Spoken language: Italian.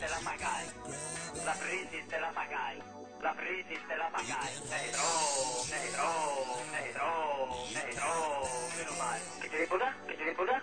te la pagai. La crisi te la pagai. La crisi te la pagai. Negro, negro, negro, negro. Meno male. Che te ne può dare? Che te ne può dare?